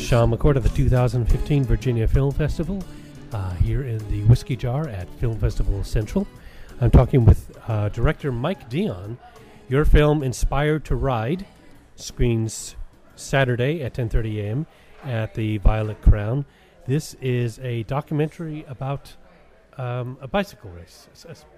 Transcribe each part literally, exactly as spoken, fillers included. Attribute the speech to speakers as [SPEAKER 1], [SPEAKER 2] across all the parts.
[SPEAKER 1] Sean McCord of the two thousand fifteen Virginia Film Festival uh, here in the Whiskey Jar at Film Festival Central. I'm talking with uh, director Mike Dion. Your film, Inspired to Ride, screens Saturday at ten thirty a.m. at the Violet Crown. This is a documentary about um, a bicycle race.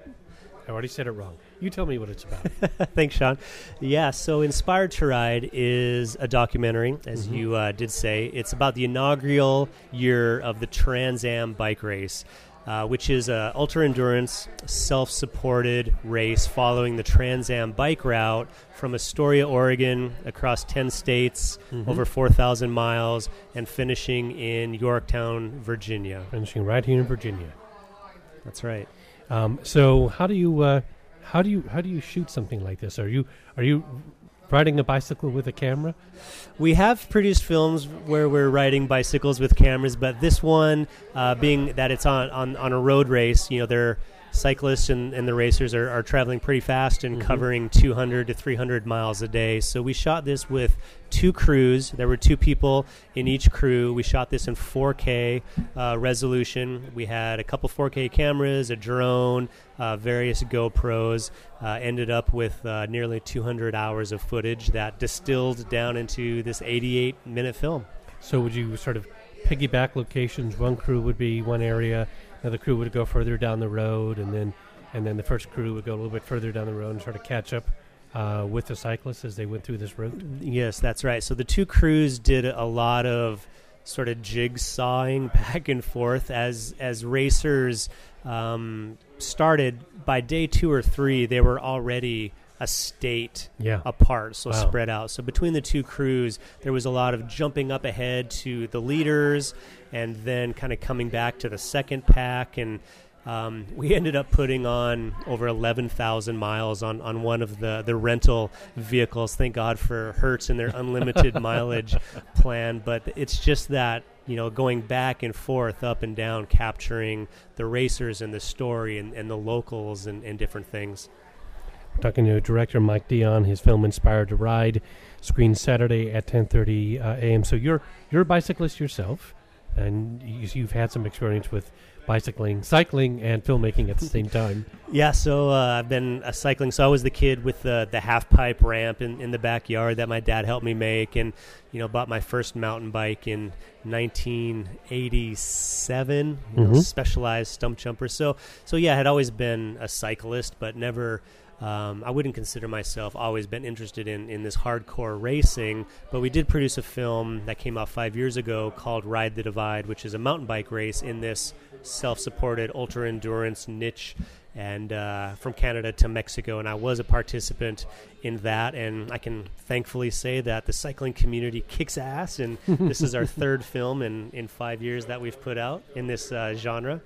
[SPEAKER 1] I already said it wrong. You tell me what it's about.
[SPEAKER 2] Thanks, Sean. Yeah, so Inspired to Ride is a documentary, as mm-hmm. you uh, did say. It's about the inaugural year of the Trans Am bike race, uh, which is an ultra-endurance, self-supported race following the Trans Am bike route from Astoria, Oregon, across ten states, mm-hmm. over four thousand miles, and finishing in Yorktown, Virginia.
[SPEAKER 1] Finishing right here in Virginia.
[SPEAKER 2] That's right.
[SPEAKER 1] Um, so how do you uh, how do you how do you shoot something like this? Are you are you riding a bicycle with a camera?
[SPEAKER 2] We have produced films where we're riding bicycles with cameras, but this one, uh, being that it's on, on, on a road race, you know, they're cyclists and, and the racers are, are traveling pretty fast and mm-hmm. covering two hundred to three hundred miles a day. So we shot this with two crews. There were two people in each crew. We shot this in four K uh, resolution. We had a couple four K cameras, a drone, uh, various GoPros. Uh, ended up with uh, nearly two hundred hours of footage that distilled down into this eighty-eight minute film.
[SPEAKER 1] So would you sort of piggyback locations? One crew would be one area, another crew would go further down the road, and then and then the first crew would go a little bit further down the road and sort of catch up uh, with the cyclists as they went through this route?
[SPEAKER 2] Yes, that's right. So the two crews did a lot of sort of jigsawing back and forth as as racers um, started. By day two or three, they were already a state
[SPEAKER 1] yeah.
[SPEAKER 2] apart, so
[SPEAKER 1] wow.
[SPEAKER 2] spread out. So between the two crews, there was a lot of jumping up ahead to the leaders and then kind of coming back to the second pack. And um, we ended up putting on over eleven thousand miles on, on one of the, the rental vehicles. Thank God for Hertz and their unlimited mileage plan. But it's just that, you know, going back and forth, up and down, capturing the racers and the story and, and the locals and, and different things.
[SPEAKER 1] Talking to director Mike Dion, his film Inspired to Ride, screens Saturday at ten thirty uh, a.m. So you're you're a bicyclist yourself, and you, you've had some experience with bicycling, cycling, and filmmaking at the same time.
[SPEAKER 2] Yeah, so uh, I've been uh, cycling. So I was the kid with the the half pipe ramp in, in the backyard that my dad helped me make, and you know, bought my first mountain bike in nineteen eighty-seven, you mm-hmm. know, Specialized stump jumper. So so yeah, I had always been a cyclist, but never. Um, I wouldn't consider myself always been interested in, in this hardcore racing, but we did produce a film that came out five years ago called Ride the Divide, which is a mountain bike race in this self-supported ultra-endurance niche, and uh, from Canada to Mexico, and I was a participant in that, and I can thankfully say that the cycling community kicks ass, and this is our third film in, in five years that we've put out in this uh, genre.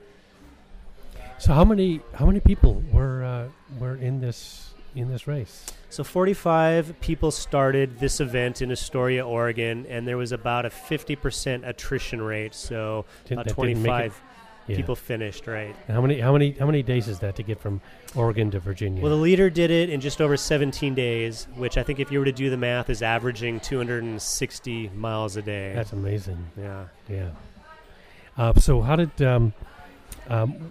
[SPEAKER 1] So how many how many people were uh, were in this in this race?
[SPEAKER 2] So forty-five people started this event in Astoria, Oregon, and there was about a fifty percent attrition rate. So
[SPEAKER 1] Did,
[SPEAKER 2] about twenty-five
[SPEAKER 1] yeah.
[SPEAKER 2] people finished. Right.
[SPEAKER 1] And how many how many how many days is that to get from Oregon to Virginia?
[SPEAKER 2] Well, the leader did it in just over seventeen days, which I think if you were to do the math is averaging two hundred sixty miles a day.
[SPEAKER 1] That's amazing.
[SPEAKER 2] Yeah.
[SPEAKER 1] Yeah. Uh, so how did um, um,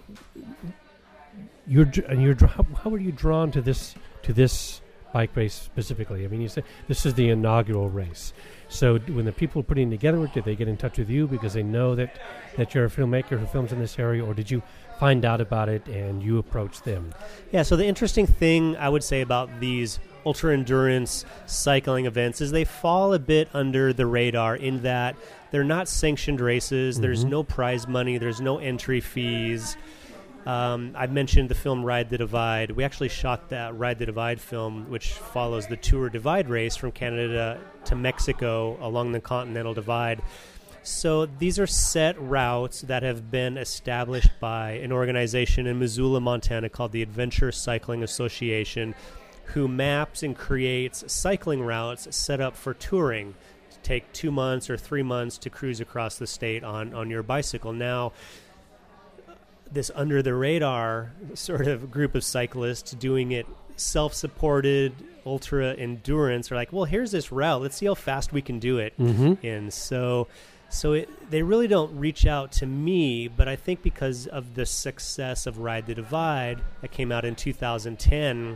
[SPEAKER 1] you're and you're how, how were you drawn to this to this bike race specifically? I mean, you said this is the inaugural race. So d- when the people were putting together, did they get in touch with you because they know that, that you're a filmmaker who films in this area, or did you find out about it and you approached them?
[SPEAKER 2] Yeah, so the interesting thing I would say about these ultra-endurance cycling events is they fall a bit under the radar in that they're not sanctioned races. Mm-hmm. There's no prize money. There's no entry fees. Um, I mentioned the film Ride the Divide. We actually shot that Ride the Divide film, which follows the Tour Divide race from Canada to Mexico along the Continental Divide. So these are set routes that have been established by an organization in Missoula, Montana called the Adventure Cycling Association, who maps and creates cycling routes set up for touring. To take two months or three months to cruise across the state on, on your bicycle. Now, this under-the-radar sort of group of cyclists doing it self-supported ultra-endurance are like, well, here's this route. Let's see how fast we can do it.
[SPEAKER 1] Mm-hmm.
[SPEAKER 2] And so So it, they really don't reach out to me, but I think because of the success of Ride the Divide that came out in two thousand ten,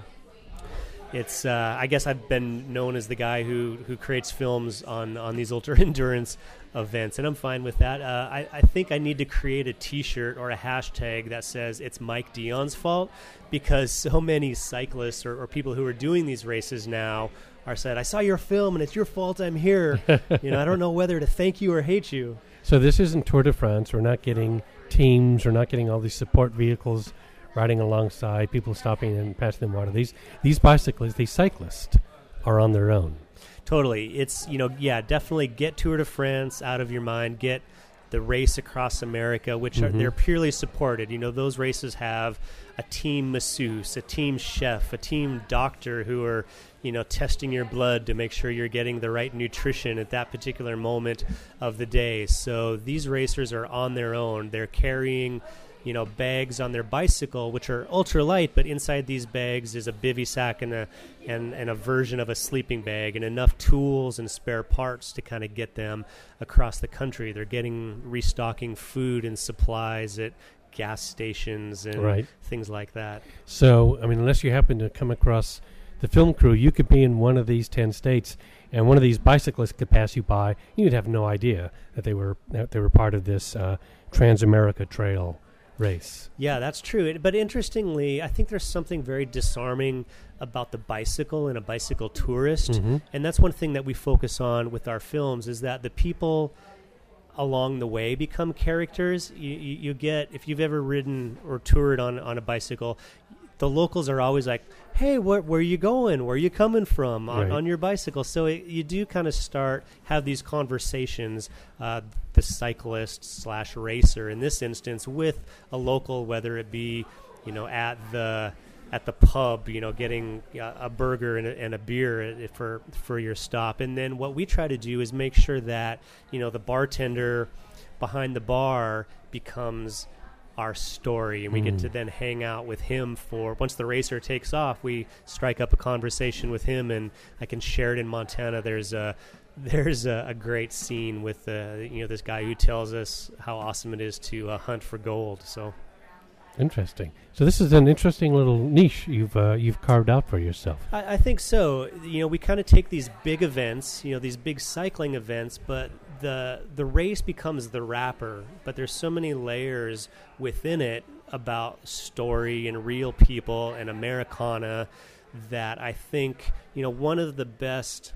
[SPEAKER 2] it's uh, I guess I've been known as the guy who, who creates films on, on these ultra-endurance events, and I'm fine with that. Uh, I, I think I need to create a T-shirt or a hashtag that says it's Mike Dion's fault, because so many cyclists or, or people who are doing these races now are said, I saw your film and it's your fault I'm here. You know, I don't know whether to thank you or hate you.
[SPEAKER 1] So this isn't Tour de France. We're not getting teams. We're not getting all these support vehicles riding alongside, people stopping and passing them water. These these bicyclists, these cyclists are on their own.
[SPEAKER 2] Totally. It's, you know, yeah, definitely get Tour de France out of your mind. Get the Race Across America, which mm-hmm. are they're purely supported. You know, those races have a team masseuse, a team chef, a team doctor who are, you know, testing your blood to make sure you're getting the right nutrition at that particular moment of the day. So these racers are on their own. They're carrying, you know, bags on their bicycle, which are ultra light, but inside these bags is a bivy sack and a and, and a version of a sleeping bag and enough tools and spare parts to kind of get them across the country. They're getting restocking food and supplies at gas stations and
[SPEAKER 1] right.
[SPEAKER 2] things like that.
[SPEAKER 1] So, I mean, unless you happen to come across the film crew, you could be in one of these ten states, and one of these bicyclists could pass you by. You'd have no idea that they were that they were part of this uh, Transamerica Trail race.
[SPEAKER 2] Yeah, that's true. It, but interestingly, I think there's something very disarming about the bicycle and a bicycle tourist,
[SPEAKER 1] mm-hmm.
[SPEAKER 2] and that's one thing that we focus on with our films, is that the people along the way become characters. You, you, you get, if you've ever ridden or toured on, on a bicycle, the locals are always like, hey, wh- where are you going? Where are you coming from on,
[SPEAKER 1] right.
[SPEAKER 2] on your bicycle? So it, you do kind of start, have these conversations, uh, the cyclist slash racer, in this instance, with a local, whether it be, you know, at the at the pub, you know, getting uh, a burger and a, and a beer for for your stop. And then what we try to do is make sure that, you know, the bartender behind the bar becomes our story, and we mm. get to then hang out with him for, once the racer takes off, we strike up a conversation with him. And I can share it in Montana. There's a there's a, a great scene with uh, you know, this guy who tells us how awesome it is to uh, hunt for gold. So
[SPEAKER 1] interesting. So this is an interesting little niche you've uh, you've carved out for yourself.
[SPEAKER 2] I, I think so. You know, we kind of take these big events, you know, these big cycling events, but the the race becomes the wrapper. But there's so many layers within it about story and real people and Americana that I think, you know, one of the best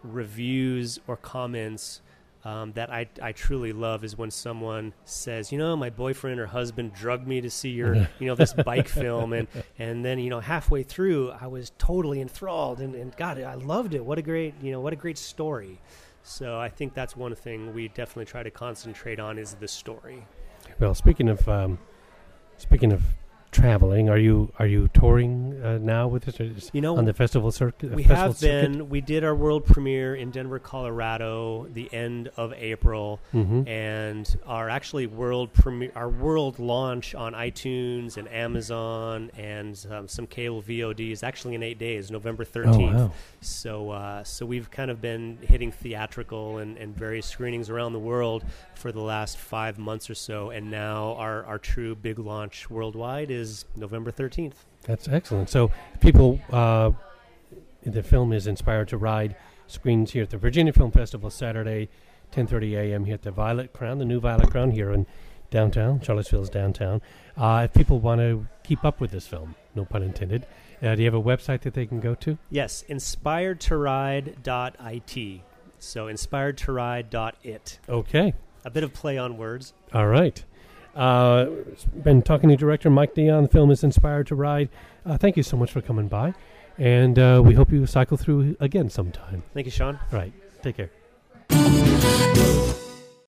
[SPEAKER 2] reviews or comments Um, that I, I truly love is when someone says, you know, my boyfriend or husband drugged me to see your, you know, this bike film. And, and then, you know, halfway through, I was totally enthralled and, and God, I loved it. What a great, you know, what a great story. So I think that's one thing we definitely try to concentrate on, is the story.
[SPEAKER 1] Well, speaking of, um, speaking of traveling, are you are you touring uh, now with this, or just
[SPEAKER 2] you know,
[SPEAKER 1] on the festival circuit?
[SPEAKER 2] We
[SPEAKER 1] festival
[SPEAKER 2] have been.
[SPEAKER 1] Circuit?
[SPEAKER 2] We did our world premiere in Denver, Colorado, the end of April,
[SPEAKER 1] mm-hmm.
[SPEAKER 2] and our actually world premiere, our world launch on iTunes and Amazon and um, some cable V O D is actually in eight days, November thirteenth.
[SPEAKER 1] Oh, wow.
[SPEAKER 2] So, uh, so we've kind of been hitting theatrical and, and various screenings around the world for the last five months or so, and now our our true big launch worldwide is is November thirteenth.
[SPEAKER 1] That's excellent. So people, uh, the film is Inspired to Ride, screens here at the Virginia Film Festival Saturday, ten thirty a.m. here at the Violet Crown, the new Violet Crown here in downtown, Charlottesville's downtown. Uh, if people want to keep up with this film, no pun intended, uh, do you have a website that they can go to?
[SPEAKER 2] Yes, inspired to ride dot I T. So inspired to ride dot it.
[SPEAKER 1] Okay.
[SPEAKER 2] A bit of play on words.
[SPEAKER 1] All right. Uh, been talking to director Mike Dion. The film is Inspired to Ride. Uh, thank you so much for coming by, and uh, we hope you cycle through again sometime.
[SPEAKER 2] Thank you, Sean.
[SPEAKER 1] All right. Take care.